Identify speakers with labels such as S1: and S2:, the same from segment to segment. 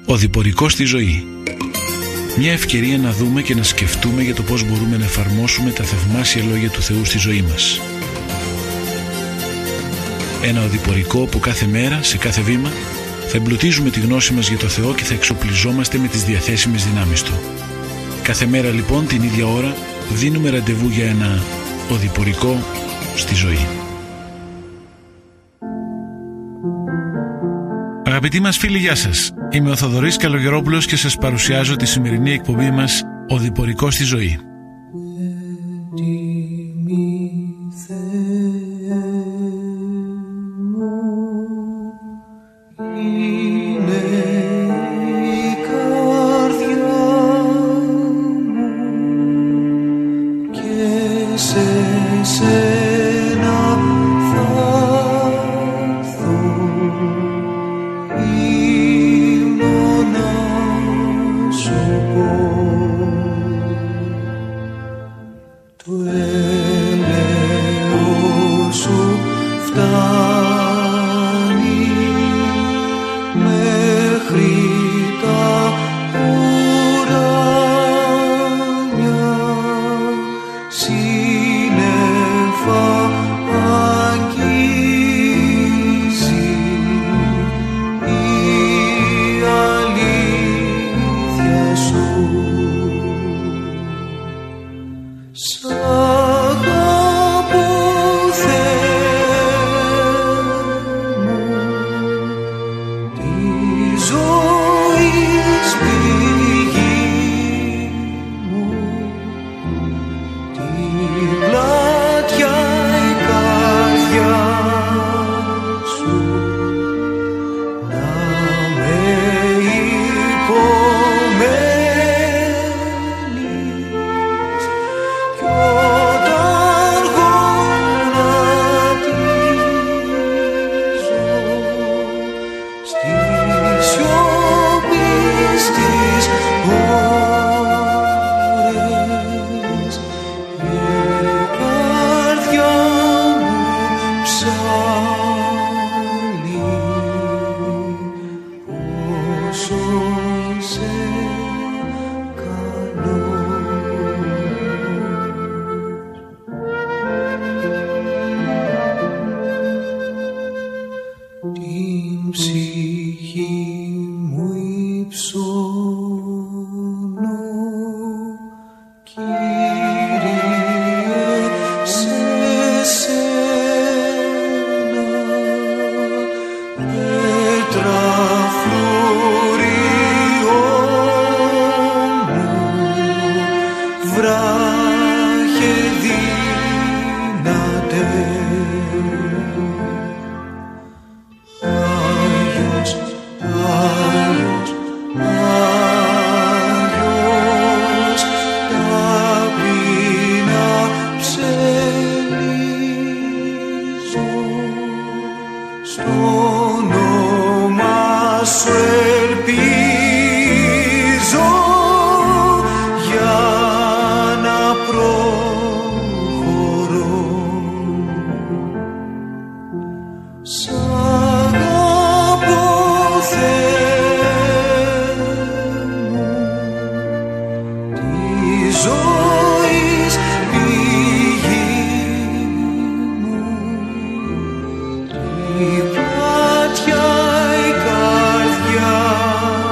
S1: Οδηπορικό στη ζωή. Μια ευκαιρία να δούμε και να σκεφτούμε για το πώς μπορούμε να εφαρμόσουμε τα θαυμάσια λόγια του Θεού στη ζωή μας. Ένα οδηπορικό που κάθε μέρα, σε κάθε βήμα, θα εμπλουτίζουμε τη γνώση μας για το Θεό και θα εξοπλιζόμαστε με τις διαθέσιμες δυνάμεις Του. Κάθε μέρα λοιπόν την ίδια ώρα δίνουμε ραντεβού για ένα οδηπορικό στη ζωή. Αγαπητοί μας φίλοι, γεια σας. Είμαι ο Θοδωρής Καλογερόπουλος και σας παρουσιάζω τη σημερινή εκπομπή μας «Οδηπορικό στη ζωή».
S2: Η πλάτια η καρδιά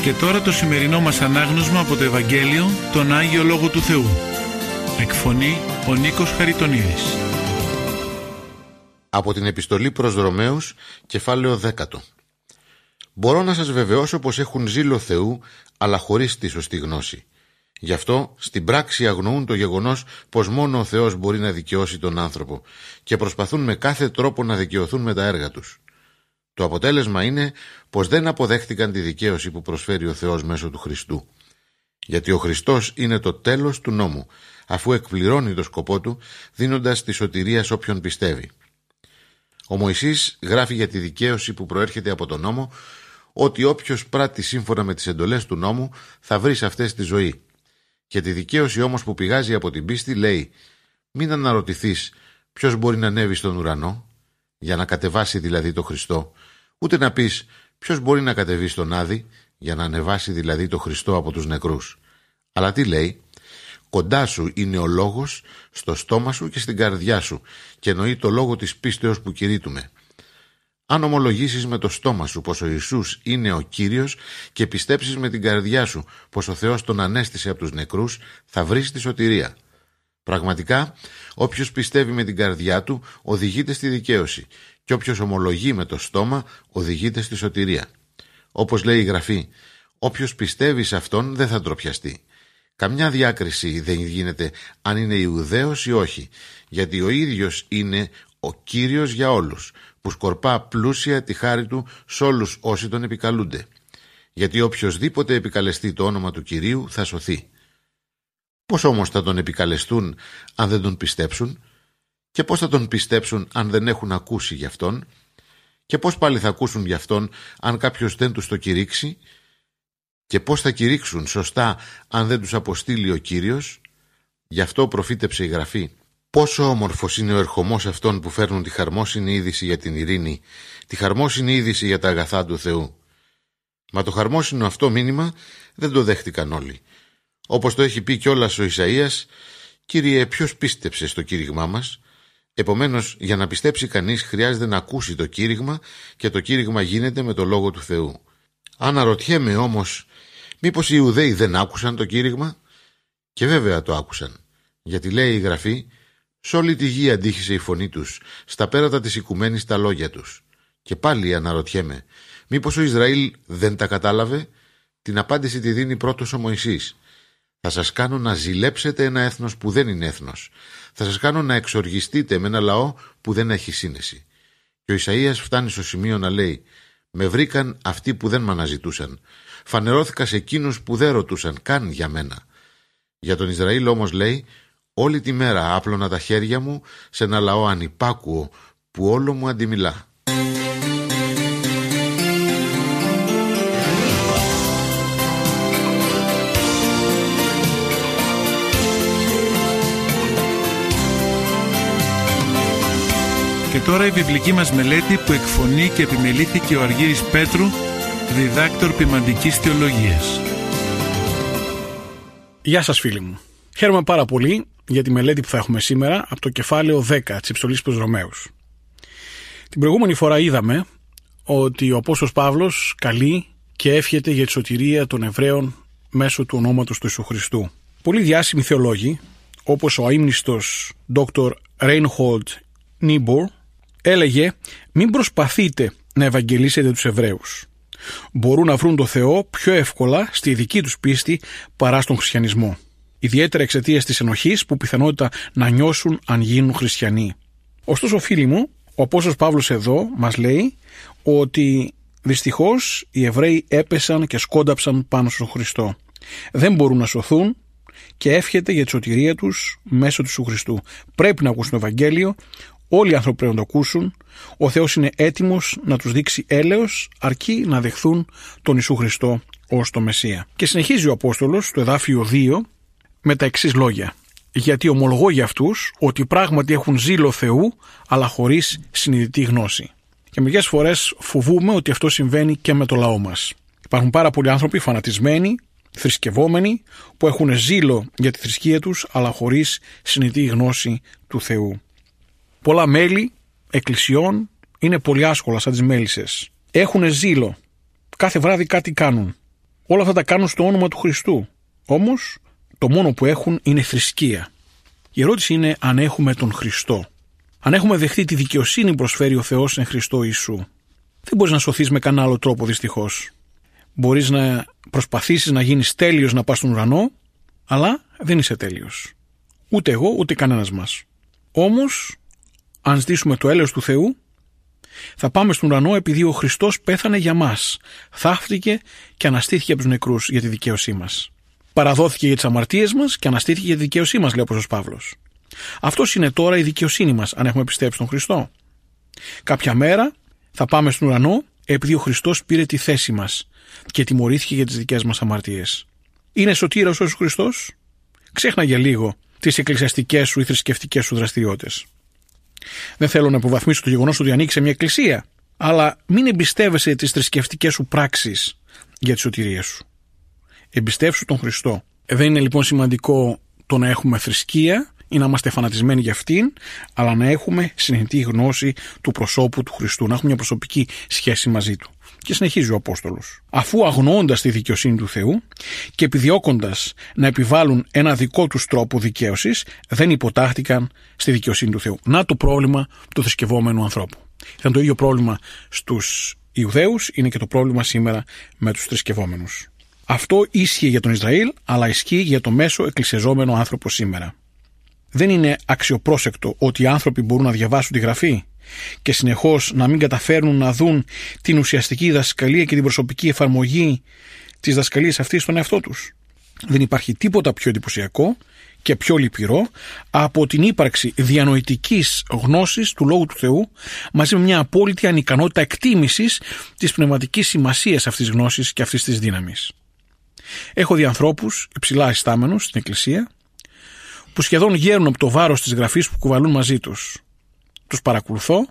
S1: Και τώρα το σημερινό μας ανάγνωσμα από το Ευαγγέλιο, τον Άγιο Λόγο του Θεού. Εκφωνεί ο Νίκος Χαριτονίδης.
S2: Από την επιστολή προς Ρωμαίους, κεφάλαιο 10. Μπορώ να σας βεβαιώσω πως έχουν ζήλο Θεού, αλλά χωρίς τη σωστή γνώση. Γι' αυτό στην πράξη αγνοούν το γεγονός πως μόνο ο Θεός μπορεί να δικαιώσει τον άνθρωπο και προσπαθούν με κάθε τρόπο να δικαιωθούν με τα έργα τους. Το αποτέλεσμα είναι πως δεν αποδέχτηκαν τη δικαίωση που προσφέρει ο Θεός μέσω του Χριστού. Γιατί ο Χριστός είναι το τέλος του νόμου, αφού εκπληρώνει το σκοπό του, δίνοντας τη σωτηρία σε όποιον πιστεύει. Ο Μωυσής γράφει για τη δικαίωση που προέρχεται από τον νόμο, ότι όποιος πράττει σύμφωνα με τις εντολές του νόμου θα βρει σε αυτές τη ζωή. Και τη δικαίωση όμως που πηγάζει από την πίστη λέει: μην αναρωτηθείς ποιος μπορεί να ανέβει στον ουρανό, για να κατεβάσει δηλαδή το Χριστό, ούτε να πεις ποιος μπορεί να κατεβεί στον Άδη, για να ανεβάσει δηλαδή το Χριστό από τους νεκρούς. Αλλά τι λέει? Κοντά σου είναι ο λόγος, στο στόμα σου και στην καρδιά σου, και εννοεί το λόγο της πίστεως που κηρύττουμε. Αν ομολογήσεις με το στόμα σου πως ο Ιησούς είναι ο Κύριος και πιστέψεις με την καρδιά σου πως ο Θεός τον ανέστησε από τους νεκρούς, θα βρεις τη σωτηρία. Πραγματικά, όποιος πιστεύει με την καρδιά του οδηγείται στη δικαίωση και όποιος ομολογεί με το στόμα οδηγείται στη σωτηρία. Όπως λέει η Γραφή, όποιος πιστεύει σε Αυτόν δεν θα ντροπιαστεί. Καμιά διάκριση δεν γίνεται αν είναι Ιουδαίος ή όχι, γιατί ο ίδιος είναι ο Κύριος για όλους, που σκορπά πλούσια τη χάρη του σ' όλους όσοι τον επικαλούνται. Γιατί οποιοσδήποτε επικαλεστεί το όνομα του Κυρίου θα σωθεί. Πώς όμως θα τον επικαλεστούν αν δεν τον πιστέψουν? Και πώς θα τον πιστέψουν αν δεν έχουν ακούσει γι' Αυτόν? Και πώς πάλι θα ακούσουν γι' Αυτόν αν κάποιος δεν τους το κηρύξει? Και πώς θα κηρύξουν σωστά αν δεν τους αποστείλει ο Κύριος? Γι' αυτό προφήτεψε η Γραφή: πόσο όμορφος είναι ο ερχομός αυτών που φέρνουν τη χαρμόσυνη είδηση για την ειρήνη, τη χαρμόσυνη είδηση για τα αγαθά του Θεού. Μα το χαρμόσυνο αυτό μήνυμα δεν το δέχτηκαν όλοι. Όπως το έχει πει κιόλας ο Ισαΐας: Κύριε, ποιος πίστεψε στο κήρυγμά μας? Επομένως, για να πιστέψει κανείς χρειάζεται να ακούσει το κήρυγμα, και το κήρυγμα γίνεται με το Λόγο του Θεού. Αναρωτιέμαι όμως, μήπως οι Ιουδαίοι δεν άκουσαν το κήρυγμα? Και βέβαια το άκουσαν, γιατί λέει η Γραφή: σ' όλη τη γη αντίχησε η φωνή τους, στα πέρατα της οικουμένης τα λόγια τους. Και πάλι αναρωτιέμαι, μήπως ο Ισραήλ δεν τα κατάλαβε? Την απάντηση τη δίνει πρώτος ο Μωυσής: θα σας κάνω να ζηλέψετε ένα έθνος που δεν είναι έθνος. Θα σας κάνω να εξοργιστείτε με ένα λαό που δεν έχει σύνεση. Και ο Ισαΐας φτάνει στο σημείο να λέει: με βρήκαν αυτοί που δεν μ' αναζητούσαν. Φανερώθηκα σε εκείνους που δεν ρωτούσαν καν για μένα. Για τον Ισραήλ όμως λέει: όλη τη μέρα άπλωνα τα χέρια μου σε ένα λαό ανυπάκουο που όλο μου αντιμιλά.
S1: Και τώρα η βιβλική μας μελέτη που εκφωνεί και επιμελήθηκε ο Αργύρης Πέτρου, διδάκτορ ποιμαντικής θεολογίας.
S3: Γεια σας φίλοι μου. Χαίρομαι πάρα πολύ για τη μελέτη που θα έχουμε σήμερα από το κεφάλαιο 10 της επιστολής προς Ρωμαίους. Την προηγούμενη φορά είδαμε ότι ο Απόστολος Παύλος καλεί και εύχεται για τη σωτηρία των Εβραίων μέσω του ονόματος του Ιησού Χριστού. Πολλοί διάσημοι θεολόγοι, όπως ο αείμνηστος Dr. Reinhold Niebuhr, έλεγε: μην προσπαθείτε να ευαγγελίσετε τους Εβραίους. Μπορούν να βρουν το Θεό πιο εύκολα στη δική τους πίστη παρά στον χριστιανισμό. Ιδιαίτερα εξαιτίας της ενοχής που πιθανότητα να νιώσουν αν γίνουν χριστιανοί. Ωστόσο, φίλοι μου, ο Απόστολος Παύλος εδώ μας λέει ότι δυστυχώς οι Εβραίοι έπεσαν και σκόνταψαν πάνω στον Χριστό. Δεν μπορούν να σωθούν και εύχεται για τη σωτηρία τους μέσω του Ιησού Χριστού. Πρέπει να ακούσουν το Ευαγγέλιο. Όλοι οι άνθρωποι πρέπει να το ακούσουν. Ο Θεός είναι έτοιμος να τους δείξει έλεος, αρκεί να δεχθούν τον Ιησού Χριστό ως το Μεσσία. Και συνεχίζει ο Απόστολος στο εδάφιο 2 με τα εξής λόγια: γιατί ομολογώ για αυτούς ότι πράγματι έχουν ζήλο Θεού, αλλά χωρίς συνειδητή γνώση. Και μερικές φορές φοβούμε ότι αυτό συμβαίνει και με το λαό μας. Υπάρχουν πάρα πολλοί άνθρωποι φανατισμένοι, θρησκευόμενοι, που έχουν ζήλο για τη θρησκεία τους, αλλά χωρίς συνειδητή γνώση του Θεού. Πολλά μέλη εκκλησιών είναι πολύ άσχολα σαν τις μέλισσες. Έχουν ζήλο. Κάθε βράδυ κάτι κάνουν. Όλα αυτά τα κάνουν στο όνομα του Χριστού. Όμως, το μόνο που έχουν είναι θρησκεία. Η ερώτηση είναι αν έχουμε τον Χριστό. Αν έχουμε δεχτεί τη δικαιοσύνη που προσφέρει ο Θεός εν Χριστώ Ιησού. Δεν μπορείς να σωθείς με κανένα άλλο τρόπο, δυστυχώς. Μπορείς να προσπαθήσεις να γίνεις τέλειος να πας στον ουρανό, αλλά δεν είσαι τέλειος. Ούτε εγώ, ούτε κανένας μας. Όμως, αν ζητήσουμε το έλεος του Θεού, θα πάμε στον ουρανό επειδή ο Χριστός πέθανε για μας. Θαύτηκε και αναστήθηκε από τους νεκρούς για τη δικαίωσή μας. Παραδόθηκε για τις αμαρτίες μας και αναστήθηκε για τη δικαίωσή μας, λέει ο Απόστολος Παύλος. Αυτός είναι τώρα η δικαιοσύνη μας, αν έχουμε πιστέψει στον Χριστό. Κάποια μέρα θα πάμε στον ουρανό επειδή ο Χριστός πήρε τη θέση μας και τιμωρήθηκε για τις δικές μας αμαρτίες. Είναι σωτήρας ο Χριστός? Ξέχνα για λίγο τις εκκλησιαστικές σου ή θρησκευτικές σου δραστηριότητες. Δεν θέλω να υποβαθμίσω το γεγονός ότι ανήκει σε μια εκκλησία, αλλά μην εμπιστεύεσαι τις θρησκευτικές σου πράξεις για τη σωτηρία σου. Εμπιστεύσου τον Χριστό. Δεν είναι λοιπόν σημαντικό το να έχουμε θρησκεία ή να είμαστε φανατισμένοι για αυτήν, αλλά να έχουμε συνειδητή γνώση του προσώπου του Χριστού, να έχουμε μια προσωπική σχέση μαζί του. Και συνεχίζει ο Απόστολος. Αφού αγνοώντας τη δικαιοσύνη του Θεού και επιδιώκοντας να επιβάλλουν ένα δικό τους τρόπο δικαίωσης, δεν υποτάχτηκαν στη δικαιοσύνη του Θεού. Να το πρόβλημα του θρησκευόμενου ανθρώπου. Ήταν το ίδιο πρόβλημα στους Ιουδαίους, είναι και το πρόβλημα σήμερα με τους θρησκευόμενους. Αυτό ίσχυε για τον Ισραήλ, αλλά ισχύει για το μέσο εκκλησιαζόμενο άνθρωπο σήμερα. Δεν είναι αξιοπρόσεκτο ότι οι άνθρωποι μπορούν να διαβάσουν τη Γραφή και συνεχώς να μην καταφέρνουν να δουν την ουσιαστική δασκαλία και την προσωπική εφαρμογή της δασκαλίας αυτής στον εαυτό τους. Δεν υπάρχει τίποτα πιο εντυπωσιακό και πιο λυπηρό από την ύπαρξη διανοητικής γνώσης του Λόγου του Θεού μαζί με μια απόλυτη ανικανότητα εκτίμησης της πνευματικής σημασίας αυτής της γνώσης και αυτής της δύναμης. Έχω δει ανθρώπους υψηλά αισθάμενους στην Εκκλησία που σχεδόν γέρουν από το βάρος της Γραφής που κουβαλούν μαζί τους. Τους παρακολουθώ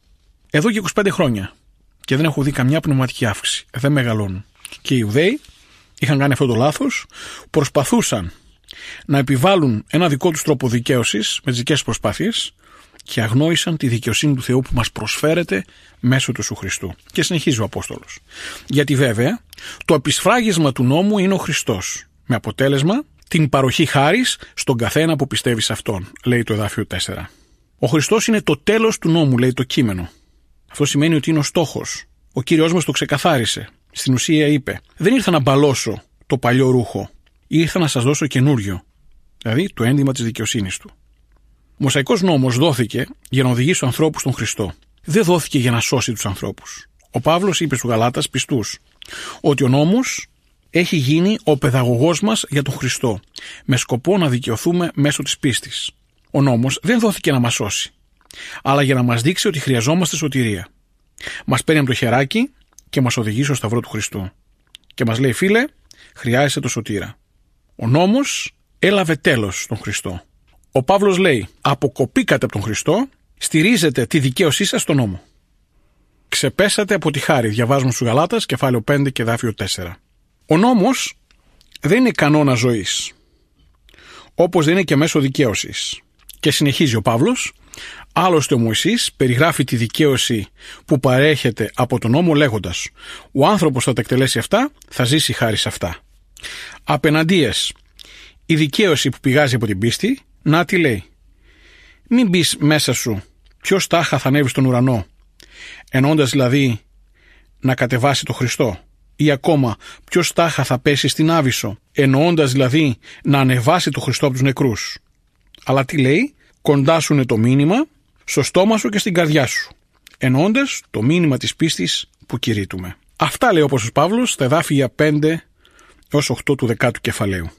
S3: εδώ και 25 χρόνια και δεν έχω δει καμιά πνευματική αύξηση. Δεν μεγαλώνουν. Και οι Ιουδαίοι είχαν κάνει αυτό το λάθος, προσπαθούσαν να επιβάλλουν ένα δικό τους τρόπο δικαίωσης με τις δικές προσπάθειες και αγνόησαν τη δικαιοσύνη του Θεού που μας προσφέρεται μέσω του Ιησού Χριστού. Και συνεχίζει ο Απόστολος. Γιατί βέβαια το επισφράγισμα του νόμου είναι ο Χριστός, με αποτέλεσμα την παροχή χάρις στον καθένα που πιστεύει σε Αυτόν, λέει το εδάφιο 4. Ο Χριστός είναι το τέλος του νόμου, λέει το κείμενο. Αυτό σημαίνει ότι είναι ο στόχος. Ο Κύριος μας το ξεκαθάρισε. Στην ουσία είπε: δεν ήρθα να μπαλώσω το παλιό ρούχο, ήρθα να σας δώσω καινούριο, δηλαδή το ένδυμα της δικαιοσύνης του. Ο Μωσαϊκός νόμος δόθηκε για να οδηγήσει τους ανθρώπους στον Χριστό. Δεν δόθηκε για να σώσει τους ανθρώπους. Ο Παύλος είπε στους Γαλάτας πιστούς ότι ο νόμος έχει γίνει ο παιδαγωγός μας για τον Χριστό, με σκοπό να δικαιωθούμε μέσω της πίστης. Ο νόμος δεν δόθηκε να μας σώσει, αλλά για να μας δείξει ότι χρειαζόμαστε σωτηρία. Μας παίρνει από το χεράκι και μας οδηγεί στο σταυρό του Χριστού. Και μας λέει: φίλε, χρειάζεσαι το σωτήρα. Ο νόμος έλαβε τέλος στον Χριστό. Ο Παύλος λέει: αποκοπήκατε από τον Χριστό, στηρίζετε τη δικαίωσή σας στον νόμο. Ξεπέσατε από τη χάρη, διαβάζουμε στους Γαλάτας, κεφάλαιο 5 και εδάφιο 4. Ο νόμος δεν είναι κανόνα ζωής, όπως δεν είναι και μέσο δικαίωσης. Και συνεχίζει ο Παύλος: άλλωστε ο Μωυσής περιγράφει τη δικαίωση που παρέχεται από τον νόμο λέγοντας: ο άνθρωπος θα τα εκτελέσει αυτά, θα ζήσει χάρη σε αυτά. Απέναντίας, η δικαίωση που πηγάζει από την πίστη, να τι λέει: μην μπεις μέσα σου ποιος τάχα θα ανέβει στον ουρανό, εννοώντας δηλαδή να κατεβάσει το Χριστό, ή ακόμα ποιος τάχα θα πέσει στην Άβυσσο, εννοώντας δηλαδή να ανεβάσει το Χριστό από τους νεκρούς. Αλλά τι λέει: κοντά σου είναι το μήνυμα, στο στόμα σου και στην καρδιά σου, εννοώντας το μήνυμα της πίστης που κηρύττουμε. Αυτά λέει όπως ο Παύλος στα εδάφια 5 έως 8 του 10ου κεφαλαίου.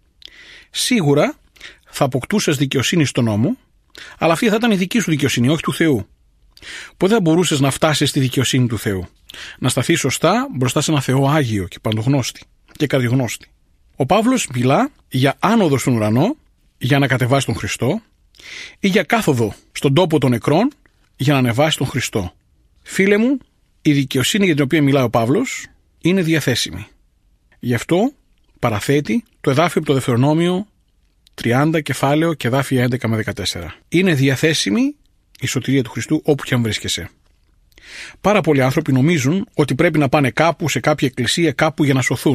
S3: Σίγουρα θα αποκτούσες δικαιοσύνη στον νόμο, αλλά αυτή θα ήταν η δική σου δικαιοσύνη, όχι του Θεού. Ποτέ δεν μπορούσες να φτάσεις στη δικαιοσύνη του Θεού, να σταθείς σωστά μπροστά σε ένα Θεό Άγιο και παντογνώστη και καρδιογνώστη. Ο Παύλος μιλά για άνοδο στον ουρανό για να κατεβάσει τον Χριστό ή για κάθοδο στον τόπο των νεκρών για να ανεβάσει τον Χριστό. Φίλε μου, η δικαιοσύνη για την οποία μιλάει ο Παύλος είναι διαθέσιμη. Γι' αυτό παραθέτει το εδάφιο από το Δευτερονόμιο 30 κεφάλαιο και εδάφια 11 με 14. Είναι διαθέσιμη η σωτηρία του Χριστού όπου και αν βρίσκεσαι. Πάρα πολλοί άνθρωποι νομίζουν ότι πρέπει να πάνε κάπου, σε κάποια εκκλησία, κάπου για να σωθούν.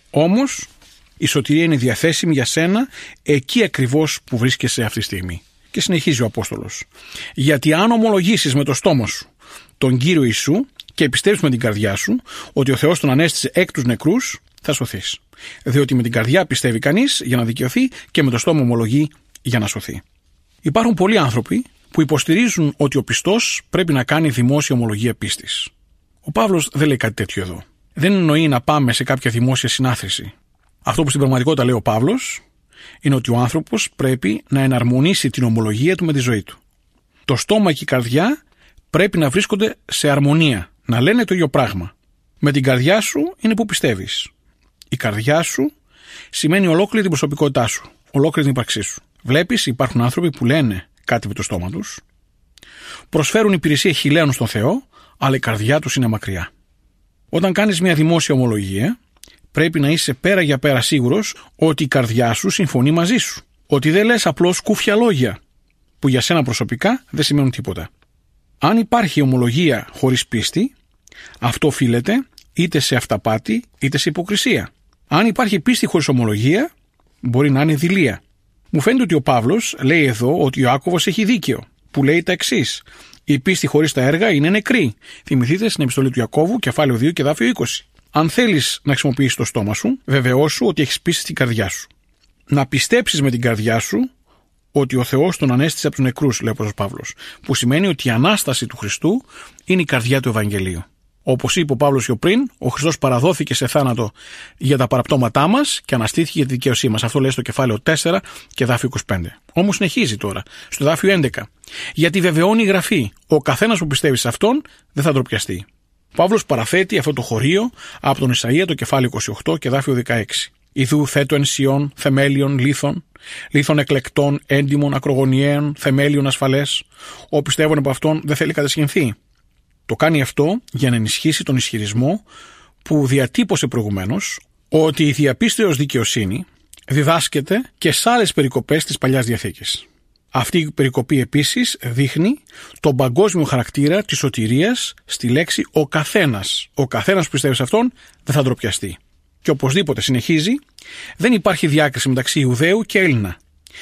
S3: Όμως η σωτηρία είναι διαθέσιμη για σένα εκεί ακριβώς που βρίσκεσαι αυτή τη στιγμή. Και συνεχίζει ο Απόστολος. Γιατί αν ομολογήσεις με το στόμα σου τον Κύριο Ιησού και πιστεύεις με την καρδιά σου ότι ο Θεός τον ανέστησε εκ τους νεκρούς, θα σωθείς. Διότι με την καρδιά πιστεύει κανείς για να δικαιωθεί και με το στόμα ομολογεί για να σωθεί. Υπάρχουν πολλοί άνθρωποι που υποστηρίζουν ότι ο πιστός πρέπει να κάνει δημόσια ομολογία πίστης. Ο Παύλος δεν λέει κάτι τέτοιο εδώ. Δεν εννοεί να πάμε σε κάποια δημόσια συνάθρηση. Αυτό που στην πραγματικότητα λέει ο Παύλος είναι ότι ο άνθρωπος πρέπει να εναρμονίσει την ομολογία του με τη ζωή του. Το στόμα και η καρδιά πρέπει να βρίσκονται σε αρμονία, να λένε το ίδιο πράγμα. Με την καρδιά σου είναι που πιστεύεις. Η καρδιά σου σημαίνει ολόκληρη την προσωπικότητά σου, ολόκληρη την ύπαρξή σου. Βλέπεις, υπάρχουν άνθρωποι που λένε κάτι με το στόμα τους, προσφέρουν υπηρεσία χιλέων στον Θεό, αλλά η καρδιά τους είναι μακριά. Όταν κάνεις μια δημόσια ομολογία, πρέπει να είσαι πέρα για πέρα σίγουρος ότι η καρδιά σου συμφωνεί μαζί σου. Ότι δεν λες απλώς κούφια λόγια, που για σένα προσωπικά δεν σημαίνουν τίποτα. Αν υπάρχει ομολογία χωρίς πίστη, αυτό οφείλεται είτε σε αυταπάτη είτε σε υποκρισία. Αν υπάρχει πίστη χωρίς ομολογία, μπορεί να είναι δειλία. Μου φαίνεται ότι ο Παύλος λέει εδώ ότι ο Ιάκωβος έχει δίκαιο, που λέει τα εξής. Η πίστη χωρίς τα έργα είναι νεκρή. Θυμηθείτε στην επιστολή του Ιακώβου, κεφάλαιο 2 και δάφιο 20. Αν θέλεις να χρησιμοποιήσεις το στόμα σου, βεβαιώσου ότι έχεις πίστη στην καρδιά σου. Να πιστέψεις με την καρδιά σου ότι ο Θεός τον ανέστησε από τους νεκρούς, λέει ο Παύλος, που σημαίνει ότι η ανάσταση του Χριστού είναι η καρδιά του Ευαγγελίου. Όπως είπε ο Παύλος πιο πριν, ο Χριστός παραδόθηκε σε θάνατο για τα παραπτώματά μας και αναστήθηκε για τη δικαίωσή μας. Αυτό λέει στο κεφάλαιο 4 και δάφιο 25. Όμως συνεχίζει τώρα, στο δάφιο 11. Γιατί βεβαιώνει η Γραφή, ο καθένας που πιστεύει σε αυτόν δεν θα ντροπιαστεί. Ο Παύλος παραθέτει αυτό το χωρίο από τον Ισαΐα το κεφάλαιο 28 και δάφιο 16. Ιδού θέτω εν Σιών θεμέλιων λίθων εκλεκτών, έντιμων, ακρογωνιαίων, θεμέλιων ασφαλές. Ο πιστεύων από αυτόν δεν θέλει κατασχυνθεί. Το κάνει αυτό για να ενισχύσει τον ισχυρισμό που διατύπωσε προηγουμένως ότι η διαπίστεως δικαιοσύνη διδάσκεται και σε άλλες περικοπές της Παλιάς Διαθήκης. Αυτή η περικοπή επίσης δείχνει τον παγκόσμιο χαρακτήρα της σωτηρίας στη λέξη ο καθένας. Ο καθένας που πιστεύει σε αυτόν δεν θα ντροπιαστεί. Και οπωσδήποτε συνεχίζει, δεν υπάρχει διάκριση μεταξύ Ιουδαίου και Έλληνα,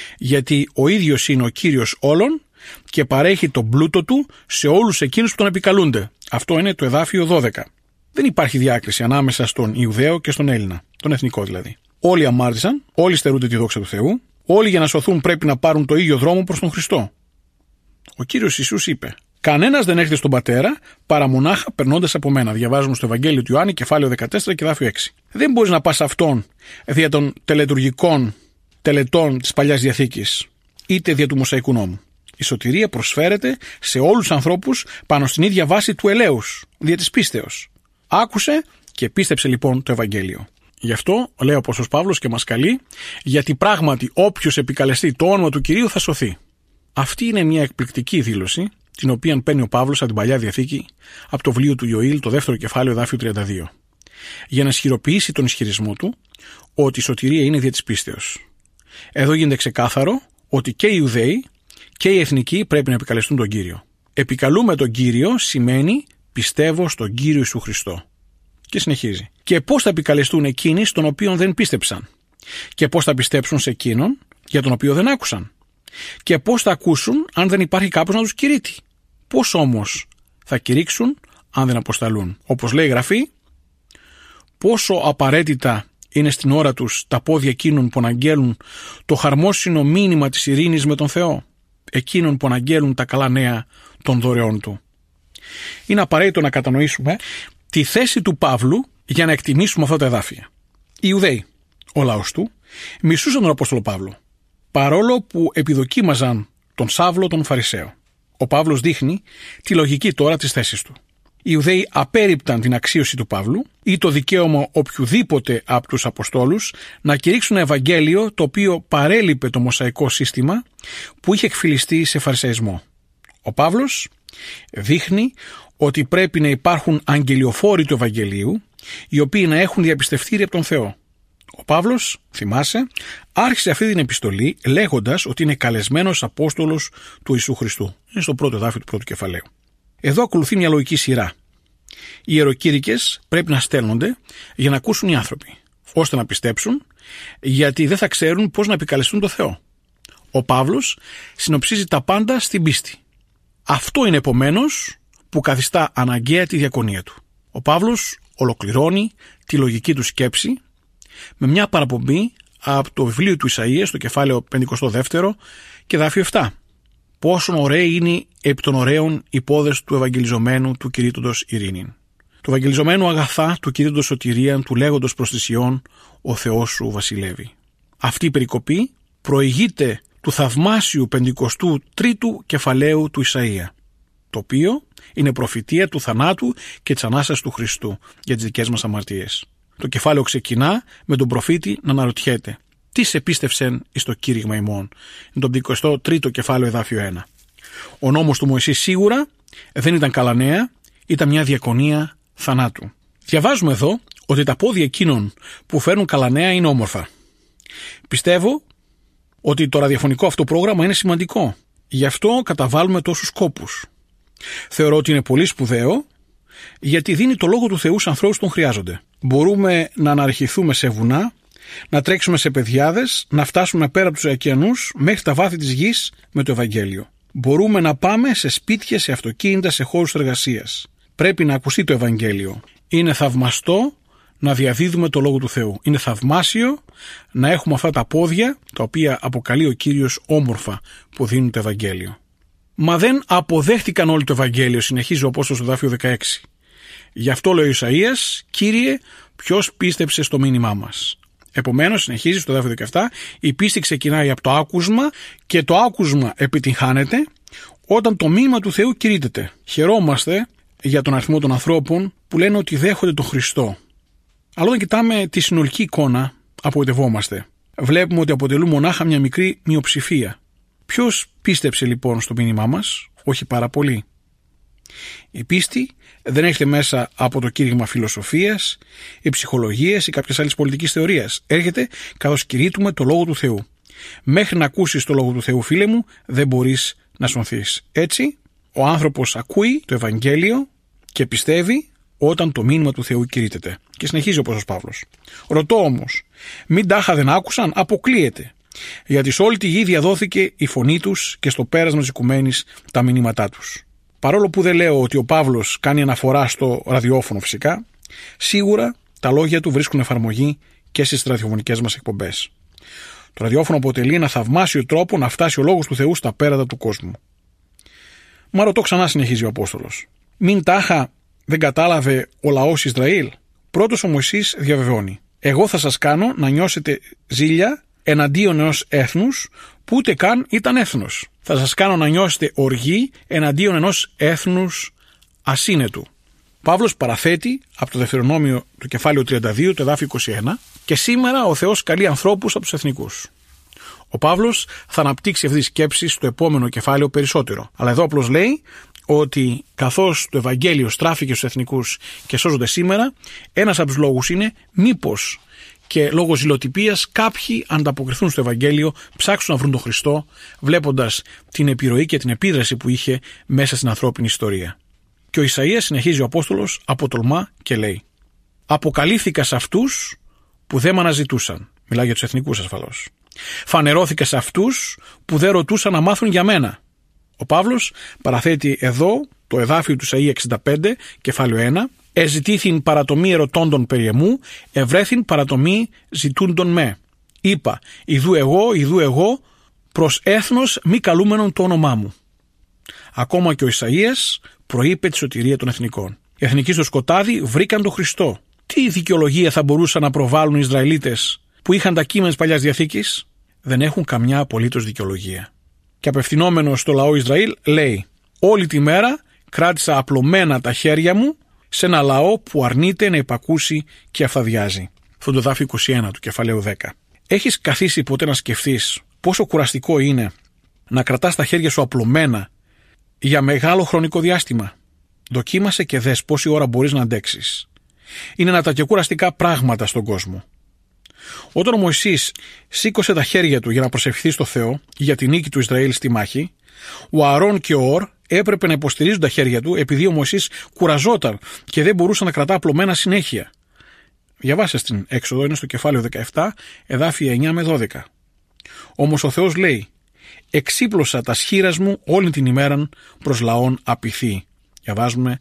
S3: γιατί ο ίδιος είναι ο Κύριος όλων και παρέχει τον πλούτο του σε όλους εκείνους που τον επικαλούνται. Αυτό είναι το εδάφιο 12. Δεν υπάρχει διάκριση ανάμεσα στον Ιουδαίο και στον Έλληνα, τον εθνικό δηλαδή. Όλοι αμάρτησαν, όλοι στερούνται τη δόξα του Θεού, όλοι για να σωθούν πρέπει να πάρουν το ίδιο δρόμο προς τον Χριστό. Ο Κύριος Ιησούς είπε: Κανένας δεν έρχεται στον Πατέρα παρά μονάχα περνώντας από μένα. Διαβάζουμε στο Ευαγγέλιο του Ιωάννη, κεφάλαιο 14 και δάφιο 6. Δεν μπορείς να πας αυτόν δια των τελετουργικών τελετών της Παλιάς Διαθήκης, είτε δια του Μωσαϊκού νόμου. Η σωτηρία προσφέρεται σε όλους τους ανθρώπους πάνω στην ίδια βάση του ελέους, δια της πίστεως. Άκουσε και πίστεψε λοιπόν το Ευαγγέλιο. Γι' αυτό λέει ο Απόστολος Παύλος και μας καλεί, γιατί πράγματι όποιος επικαλεστεί το όνομα του Κυρίου θα σωθεί. Αυτή είναι μια εκπληκτική δήλωση, την οποία παίρνει ο Παύλος από την Παλιά Διαθήκη, από το βιβλίο του Ιωήλ, το δεύτερο κεφάλαιο, δάφιο 32, για να ισχυροποιήσει τον ισχυρισμό του ότι η σωτηρία είναι δια της πίστεως. Εδώ γίνεται ξεκάθαρο ότι και οι Ιουδαίοι και οι εθνικοί πρέπει να επικαλεστούν τον Κύριο. Επικαλούμε τον Κύριο σημαίνει πιστεύω στον Κύριο Ιησού Χριστό. Και συνεχίζει. Και πώς θα επικαλεστούν εκείνοι στον οποίο δεν πίστεψαν? Και πώς θα πιστέψουν σε εκείνον για τον οποίο δεν άκουσαν? Και πώς θα ακούσουν αν δεν υπάρχει κάποιος να τους κηρύττει? Πώς όμως θα κηρύξουν αν δεν αποσταλούν? Όπως λέει η Γραφή, πόσο απαραίτητα είναι στην ώρα τους τα πόδια εκείνων που αναγγέλουν το χαρμόσυνο μήνυμα της ειρήνης με τον Θεό, εκείνων που αναγγέλουν τα καλά νέα των δωρεών του. Είναι απαραίτητο να κατανοήσουμε τη θέση του Παύλου για να εκτιμήσουμε αυτά τα εδάφια. Οι Ιουδαίοι, ο λαός του, μισούσαν τον Απόστολο Παύλο, παρόλο που επιδοκίμαζαν τον Σάβλο τον Φαρισαίο. Ο Παύλος δείχνει τη λογική τώρα της θέσης του. Οι Ιουδαίοι απέρριπταν την αξίωση του Παύλου ή το δικαίωμα οποιουδήποτε από τους Αποστόλους να κηρύξουν ένα Ευαγγέλιο το οποίο παρέλειπε το μοσαϊκό σύστημα που είχε εκφυλιστεί σε φαρισαϊσμό. Ο Παύλος δείχνει ότι πρέπει να υπάρχουν αγγελιοφόροι του Ευαγγελίου, οι οποίοι να έχουν διαπιστευτήρια από τον Θεό. Ο Παύλος, θυμάσαι, άρχισε αυτή την επιστολή λέγοντας ότι είναι καλεσμένος Απόστολος του Ιησού Χριστού. Είναι στο πρώτο εδάφιο του πρώτου κεφαλαίου. Εδώ ακολουθεί μια λογική σειρά. Οι ιεροκήρυκες πρέπει να στέλνονται για να ακούσουν οι άνθρωποι. ώστε να πιστέψουν, γιατί δεν θα ξέρουν πώς να επικαλεστούν το Θεό. Ο Παύλος συνοψίζει τα πάντα στην πίστη. Αυτό είναι επομένως που καθιστά αναγκαία τη διακονία του. Ο Παύλος ολοκληρώνει τη λογική του σκέψη με μια παραπομπή από το βιβλίο του Ισαΐα στο κεφάλαιο 52 και δάφιο 7. Πόσον ωραίοι είναι επί των ωραίων οι πόδες του Ευαγγελιζομένου του κηρύττοντος ειρήνην. Του Ευαγγελιζομένου αγαθά, του κηρύττοντος σωτηρίαν, του λέγοντος προς θυσιών, ο Θεός σου βασιλεύει. Αυτή η περικοπή προηγείται του θαυμάσιου 53ου κεφαλαίου του Ισαΐα, το οποίο είναι προφητεία του θανάτου και της Ανάστασης του Χριστού για τις δικές μας αμαρτίες. Το κεφάλαιο ξεκινά με τον προφήτη να αναρωτιέται: τι σε πίστευσεν εις το κήρυγμα ημών. Είναι το 23ο κεφάλαιο εδάφιο 1. Ο νόμος του Μωυσή σίγουρα δεν ήταν καλά νέα, ήταν μια διακονία θανάτου. Διαβάζουμε εδώ ότι τα πόδια εκείνων που φέρνουν καλά νέα είναι όμορφα. Πιστεύω ότι το ραδιοφωνικό αυτό πρόγραμμα είναι σημαντικό. Γι' αυτό καταβάλουμε τόσους κόπους. Θεωρώ ότι είναι πολύ σπουδαίο, γιατί δίνει το λόγο του Θεού στους ανθρώπους που τον χρειάζονται. Μπορούμε να αναρχηθούμε σε βουνά, να τρέξουμε σε πεδιάδες, να φτάσουμε πέρα από τους ωκεανούς μέχρι τα βάθη της γης με το Ευαγγέλιο. Μπορούμε να πάμε σε σπίτια, σε αυτοκίνητα, σε χώρους εργασίας. Πρέπει να ακουστεί το Ευαγγέλιο. Είναι θαυμαστό να διαδίδουμε το λόγο του Θεού. Είναι θαυμάσιο να έχουμε αυτά τα πόδια, τα οποία αποκαλεί ο Κύριος όμορφα, που δίνουν το Ευαγγέλιο. Μα δεν αποδέχτηκαν όλοι το Ευαγγέλιο, συνεχίζει ο Απόστολος στο δάφιο 16. Γι' αυτό λέει ο Ισαΐας: Κύριε, ποιος πίστεψε στο μήνυμά μας. Επομένως, συνεχίζει στο δάφιο 17, η πίστη ξεκινάει από το άκουσμα και το άκουσμα επιτυγχάνεται όταν το μήνυμα του Θεού κηρύττεται. Χαιρόμαστε για τον αριθμό των ανθρώπων που λένε ότι δέχονται τον Χριστό. Αλλά όταν κοιτάμε τη συνολική εικόνα, απογοητευόμαστε. Βλέπουμε ότι αποτελούν μονάχα μια μικρή μειοψηφία. Ποιος πίστεψε λοιπόν στο μήνυμά μας? Όχι πάρα πολύ. Η πίστη δεν έρχεται μέσα από το κήρυγμα φιλοσοφίας ή ψυχολογίας ή κάποιες άλλες πολιτικής θεωρίας. Έρχεται καθώς κηρύττουμε το Λόγο του Θεού. Μέχρι να ακούσεις το Λόγο του Θεού, φίλε μου, δεν μπορείς να σωθείς. Έτσι, ο άνθρωπος ακούει το Ευαγγέλιο και πιστεύει όταν το μήνυμα του Θεού κηρύττεται. Και συνεχίζει ο Απόστολος Παύλος. Ρωτώ όμως, μην τάχα δεν άκουσαν? Αποκλείεται. Γιατί σε όλη τη γη διαδόθηκε η φωνή τους και στο πέρασμα της οικουμένης τα μηνύματά τους. Παρόλο που δεν λέω ότι ο Παύλος κάνει αναφορά στο ραδιόφωνο φυσικά, σίγουρα τα λόγια του βρίσκουν εφαρμογή και στις ραδιοφωνικές μας εκπομπές. Το ραδιόφωνο αποτελεί ένα θαυμάσιο τρόπο να φτάσει ο λόγος του Θεού στα πέρατα του κόσμου. Μα ρωτώ ξανά, συνεχίζει ο Απόστολος. Μην τάχα δεν κατάλαβε ο λαός Ισραήλ? Πρώτος ο Μωυσής διαβεβαιώνει: εγώ θα σας κάνω να νιώσετε ζήλια εναντίον ενός έθνους που ούτε καν ήταν έθνος. Θα σας κάνω να νιώσετε οργή εναντίον ενός έθνους ασύνετου. Παύλος παραθέτει από το Δευτερονόμιο του κεφάλαιο 32, το εδάφιο 21, και σήμερα ο Θεός καλεί ανθρώπους από τους εθνικούς. Ο Παύλος θα αναπτύξει αυτή τη σκέψη στο επόμενο κεφάλαιο περισσότερο. Αλλά εδώ απλώς λέει ότι καθώς το Ευαγγέλιο στράφηκε στους εθνικούς και σώζονται σήμερα, ένας από τους λόγους είναι μήπως και λόγω ζηλοτυπίας κάποιοι ανταποκριθούν στο Ευαγγέλιο, ψάξουν να βρουν τον Χριστό, βλέποντας την επιρροή και την επίδραση που είχε μέσα στην ανθρώπινη ιστορία. Και ο Ισαΐας, συνεχίζει ο Απόστολος, αποτολμά και λέει: αποκαλύφθηκα σε αυτούς που δεν με αναζητούσαν. Μιλάει για τους εθνικούς ασφαλώς. Φανερώθηκα σε αυτούς που δεν ρωτούσαν να μάθουν για μένα. Ο Παύλος παραθέτει εδώ το εδάφιο του Ισαΐα 65, κεφάλαιο 1. Εζητήθην παρατομή ερωτώντων περί εμού, ευρέθην παρατομή ζητούντων με. Είπα, ιδού εγώ, προς έθνος μη καλούμενον το όνομά μου. Ακόμα και ο Ισαΐας προείπε τη σωτηρία των εθνικών. Οι εθνικοί στο σκοτάδι βρήκαν τον Χριστό. Τι δικαιολογία θα μπορούσαν να προβάλλουν οι Ισραηλίτες που είχαν τα κείμενα της Παλιάς Διαθήκης? Δεν έχουν καμιά απολύτως δικαιολογία. Και απευθυνόμενος στο λαό Ισραήλ λέει: όλη τη μέρα κράτησα απλωμένα τα χέρια μου σε ένα λαό που αρνείται να υπακούσει και αυθαδιάζει. Αυτό το δάφιο 21 του κεφαλαίου 10. Έχεις καθίσει ποτέ να σκεφτείς πόσο κουραστικό είναι να κρατάς τα χέρια σου απλωμένα για μεγάλο χρονικό διάστημα? Δοκίμασε και δες πόση ώρα μπορείς να αντέξεις. Είναι ένα από τα πιο κουραστικά πράγματα στον κόσμο. Όταν ο Μωυσής σήκωσε τα χέρια του για να προσευχηθεί στο Θεό για την νίκη του Ισραήλ στη μάχη, ο Ααρών και ο Ορ έπρεπε να υποστηρίζουν τα χέρια του επειδή ο Μωυσής κουραζόταν και δεν μπορούσε να κρατά απλωμένα συνέχεια. Διαβάστε στην Έξοδο, είναι στο κεφάλαιο 17, εδάφια 9 με 12. Όμως ο Θεός λέει: «Εξύπλωσα τα σχήρας μου όλη την ημέραν προς λαόν απειθή». Διαβάζουμε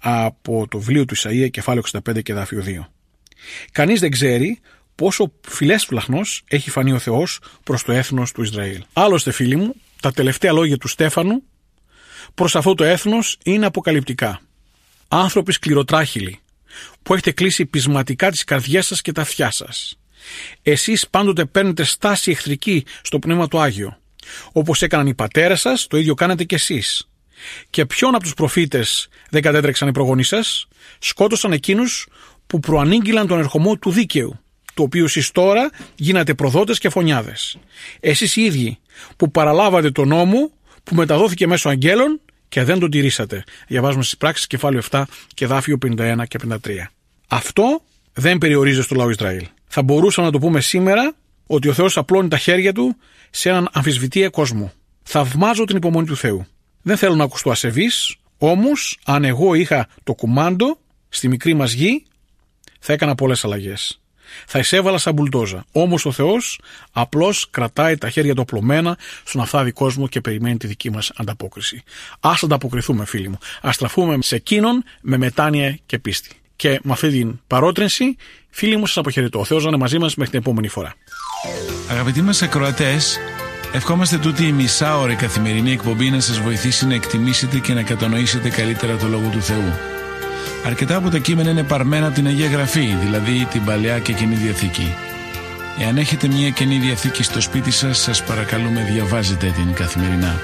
S3: από το βιβλίο του Ισαΐα, κεφάλαιο 65 και εδάφιο 2. Κανείς δεν ξέρει πόσο φιλέσφλαχνος έχει φανεί ο Θεός προς το έθνος του Ισραήλ. Άλλωστε, φίλοι μου, τα τελευταία λόγια του Στέφανου προς αυτό το έθνος είναι αποκαλυπτικά. «Άνθρωποι σκληροτράχυλοι, που έχετε κλείσει πεισματικά τις καρδιές σας και τα αυτιά σας. Εσείς πάντοτε παίρνετε στάση εχθρική στο Πνεύμα του Άγιο. Όπως έκαναν οι πατέρες σας, το ίδιο κάνετε κι εσείς. Και ποιον από τους προφήτες δεν κατέτρεξαν οι προγονείς σας? Σκότωσαν εκείνους που προανήγγυλαν τον ερχομό του δίκαιου, το οποίο εσείς τώρα γίνατε προδότες και φωνιάδες. Εσείς οι ίδιοι που παραλάβατε τον νόμο που μεταδόθηκε μέσω αγγέλων και δεν τον τηρήσατε». Διαβάζουμε στις Πράξεις, κεφάλαιο 7 και εδάφιο 51 και 53. Αυτό δεν περιορίζεται στο λαό Ισραήλ. Θα μπορούσαμε να το πούμε σήμερα ότι ο Θεός απλώνει τα χέρια του σε έναν αμφισβητία κόσμο. Θαυμάζω την υπομονή του Θεού. Δεν θέλω να ακουστώ ασεβής, όμως αν εγώ είχα το κουμάντο στη μικρή μας γη, θα έκανα πολλές αλλαγές. Θα εισέβαλα σαν μπουλντόζα. Όμως ο Θεός απλώς κρατάει τα χέρια του απλωμένα στον αυθάδη κόσμο και περιμένει τη δική μας ανταπόκριση. Ας ανταποκριθούμε, φίλοι μου. Ας στραφούμε σε εκείνον με μετάνοια και πίστη. Και με αυτή την παρότρινση, φίλοι μου, σας αποχαιρετώ. Ο Θεός να είναι μαζί μας μέχρι την επόμενη φορά.
S4: Αγαπητοί μας ακροατές, ευχόμαστε τούτη η μισάωρη καθημερινή εκπομπή να σας βοηθήσει να εκτιμήσετε και να κατανοήσετε καλύτερα το Λόγο του Θεού. Αρκετά από τα κείμενα είναι παρμένα από την Αγία Γραφή, δηλαδή την Παλαιά και Καινή Διαθήκη. Εάν έχετε μια Καινή Διαθήκη στο σπίτι σας, σας παρακαλούμε διαβάζετε την καθημερινά.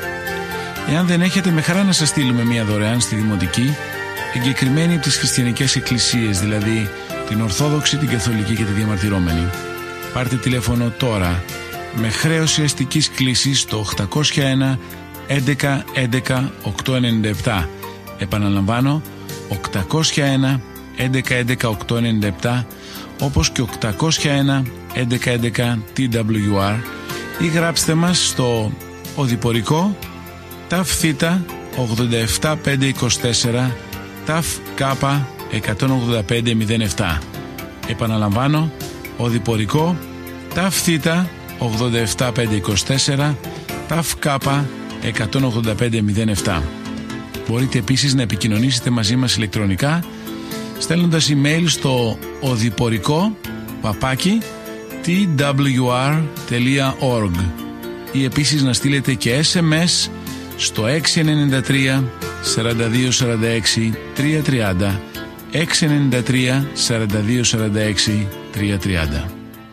S4: Εάν δεν έχετε, με χαρά να σας στείλουμε μια δωρεάν στη Δημοτική, εγκεκριμένη από τις χριστιανικές εκκλησίες, δηλαδή την Ορθόδοξη, την Καθολική και τη Διαμαρτυρόμενη. Πάρτε τηλέφωνο τώρα με χρέωση αστικής κλήσης στο 801 11 11 897. Επαναλαμβάνω, 801 11 11 897, όπως και 801 11 11 TWR, ή γράψτε μας στο οδηπορικό ΤΑΦ Θ 87524 ΤΑΦ Κ 18507. Επαναλαμβάνω, οδηπορικό ΤΑΦ Θ 87524 ΤΑΦ Κ 18507. Μπορείτε επίσης να επικοινωνήσετε μαζί μας ηλεκτρονικά στέλνοντας email στο οδηπορικό@twr.org ή επίσης να στείλετε και SMS στο 693 42 46 330, 693 42 46 330.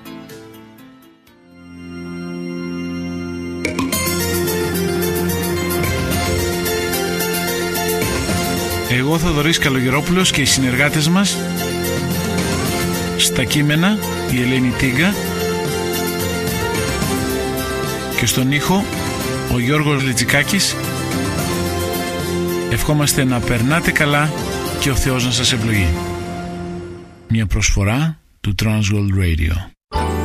S1: Εγώ, Θοδωρής Καλογερόπουλος, και οι συνεργάτες μας στα κείμενα, η Ελένη Τίγκα, και στον ήχο ο Γιώργος Λιτζικάκης, ευχόμαστε να περνάτε καλά και ο Θεός να σας ευλογεί. Μια προσφορά του Transworld Radio.